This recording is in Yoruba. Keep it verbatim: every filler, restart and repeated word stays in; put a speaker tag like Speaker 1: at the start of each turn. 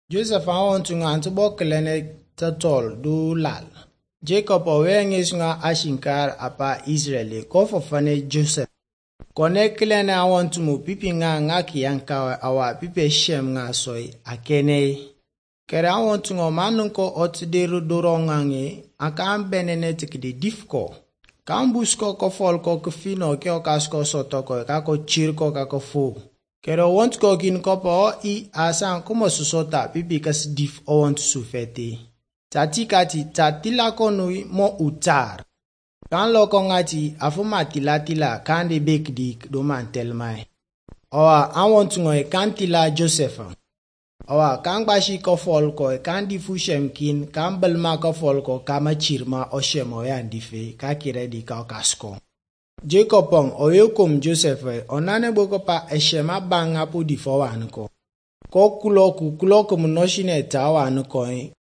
Speaker 1: Joseph awon tunga antu boklene tatol du lal. Jacob owengis nga ashinkar apa Israeli ko fofane Joseph. Kone klene awon tumu pipi nga nga kiyanka awa pipi shem nga soy akene. Kere awon tungo manunko otdiru durongange akam benene tikidi difko. Kambusko ko folko kufino kyo kasko sotoko kako chirko kako fu. Kero want ko kin kopo i asan kumo susota pipi kas dif o want sufeti. Tati kati tatila konui mo utar. Kan loko ngati afuma tila tila kandi big dik do mantel mai. Owa awon tungo e kantila Joseph. Owa kan bashi ko folko e kandi fushem kin kan belma ko folko kama chirma o shemo ya ndife ka kiredi ka kasko. Jacobong oyokum Joseph onane boko pa eshema banga po di fo wanko. Ko kuloku kuloku mnoshine ta wanko